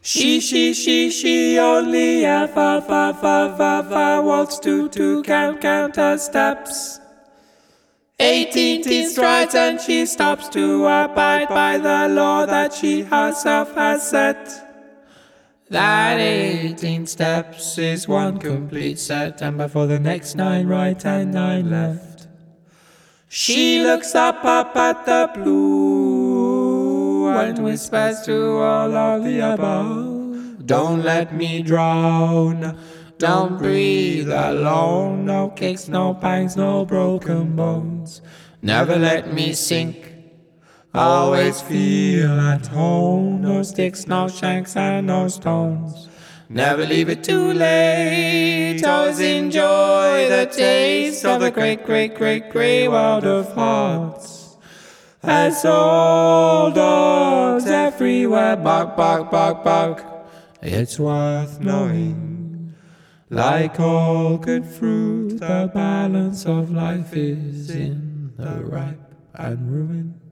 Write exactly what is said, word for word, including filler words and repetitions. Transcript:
She, she, she, she only ever, fa, fa, fa, fa, wants to, to count, count her steps. Eighteen strides and she stops to abide by the law that she herself has set. That eighteen steps is one complete set, and before the next nine right and nine left. She looks up, up at the blue and whispers to all of the above. Don't let me drown, don't breathe alone. No kicks, no pangs, no broken bones. Never let me sink, always feel at home. No sticks, no shanks, and no stones. Never leave it too late. Always enjoy the taste of the great, great, great, great world of hearts. As old dogs everywhere bark, bark, bark, bark. It's worth knowing. Like all good fruit, the balance of life is in the ripe and ruined.